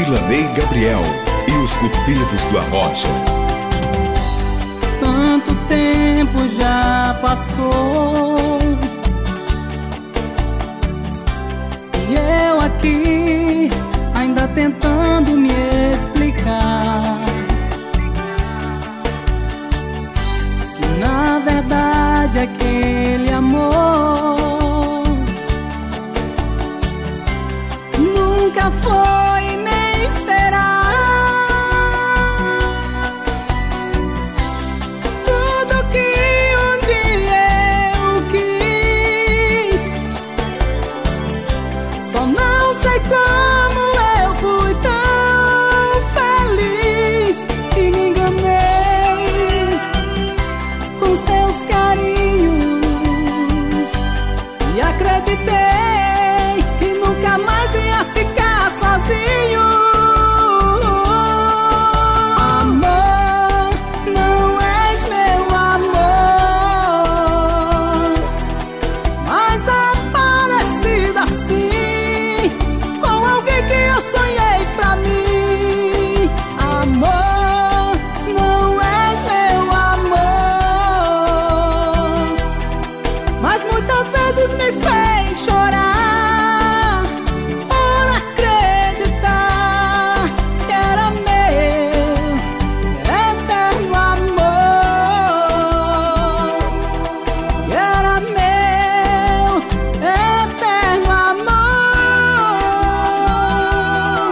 Vilaney Gabriel e os Cupidos do Arrocha. Tanto tempo já passou e eu aqui ainda tentando me explicar que na verdade aquele amor nunca foi nem será. Tudo que um dia eu quis, só não sei como eu fui tão feliz e me enganei com os teus carinhos e acreditei que nunca mais ia ficar sozinho. Amor, não és meu amor, mas é parecido assim com alguém que eu sonhei pra mim. Amor, não és meu amor, mas muitas vezes me fez chorar por acreditar que era meu eterno amor, que era meu eterno amor.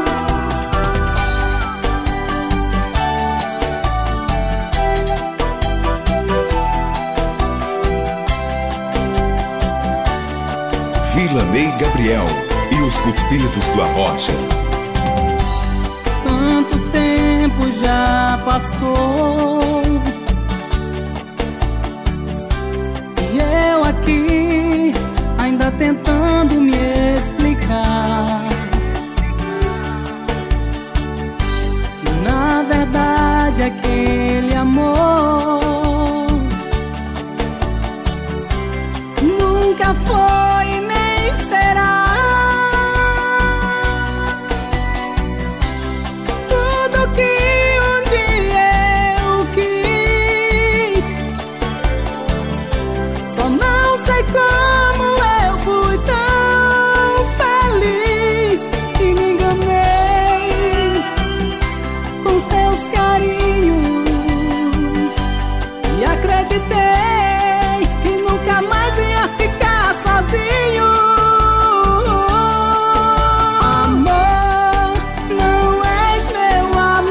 Vilaney Gabriel e os Cupidos do Arrocha. Tanto tempo já passou e eu aqui ainda tentando me explicar que na verdade aquele amor nunca foi nem será. Tudo que um dia eu quis, só não sei como eu fui tão feliz e me enganei com os teus carinhos e acreditei que nunca mais ia ficar sozinho. Amor, não és meu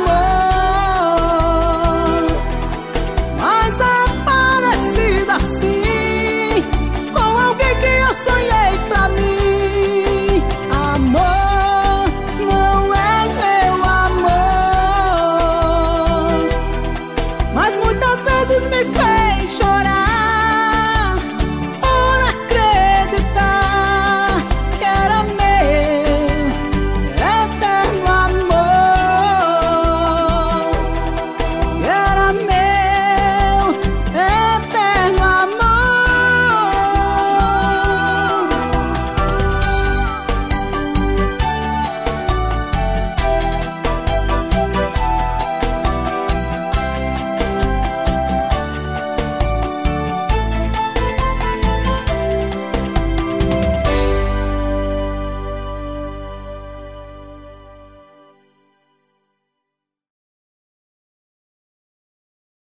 amor, mas é parecido assim com alguém que eu sonhei pra mim. Amor, não és meu amor, mas muitas vezes me fez